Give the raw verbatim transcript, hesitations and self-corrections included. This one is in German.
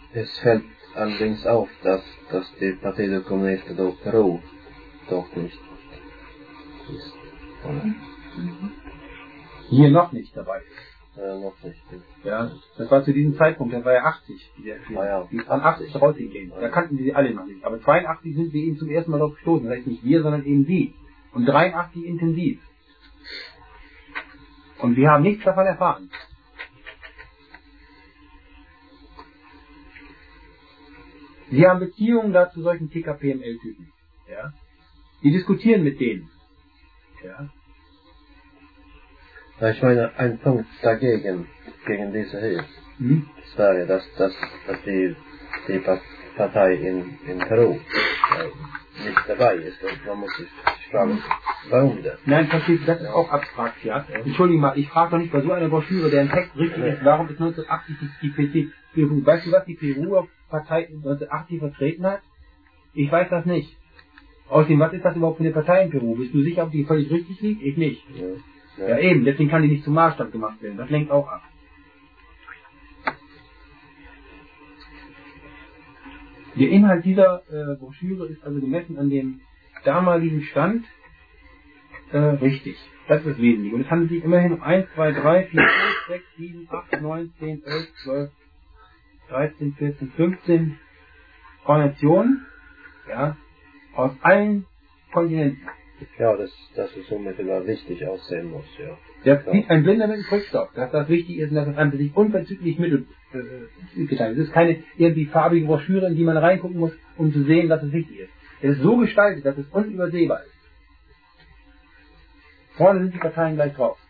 Es fällt allerdings auf, dass, dass die Partido Comunista do Peru doch nicht ist. Oder? Mhm. Hier noch nicht dabei. Ja, noch nicht. Ja, das war zu diesem Zeitpunkt, das war ja achtzig. Die, die, ah, ja. die ist an achtzig rausgegeben. Da kannten die alle noch nicht. Aber zweiundachtzig sind wir eben zum ersten Mal drauf gestoßen. Das heißt nicht wir, sondern eben die. Und dreiundachtzig intensiv. Und wir haben nichts davon erfahren. Sie haben Beziehungen da zu solchen T K P M L-Typen. Ja? Die diskutieren mit denen. Ja? Ich meine, ein Punkt dagegen, gegen diese hier, hm? das wäre, dass, dass, dass die, die Partei in, in Peru äh, nicht dabei ist. Und man muss sich fragen, warum das? Nein, versteht, das ist auch abstrakt, ja. Entschuldigung mal, ich frage doch nicht bei so einer Broschüre, deren Text richtig ist, warum ist neunzehnhundertachtzig die P C Peru? Weißt du, was die Peru-Partei neunzehnhundertachtzig vertreten hat? Ich weiß das nicht. Außerdem, was ist das überhaupt für eine Partei in Peru? Bist du sicher, ob die völlig richtig liegt? Ich nicht. Ja. Ja. Ja eben, deswegen kann die nicht zum Maßstab gemacht werden. Das lenkt auch ab. Der Inhalt dieser äh, Broschüre ist also gemessen an dem damaligen Stand äh, richtig. Das ist das Wesentliche. Und es handelt sich immerhin um eins, zwei, drei, vier, fünf, sechs, sieben, acht, neun, zehn, elf, zwölf, dreizehn, vierzehn, fünfzehn Nationen, ja, aus allen Kontinenten. Ja, dass, dass es unmittelbar wichtig aussehen muss, ja. Das sieht ein Blinder mit dem Krückstock, dass das wichtig ist und dass das an sich unverzüglich mitgeteilt äh, ist. Es ist keine irgendwie farbige Broschüre, in die man reingucken muss, um zu sehen, dass es wichtig ist. Es ist so gestaltet, dass es unübersehbar ist. Vorne sind die Parteien gleich drauf.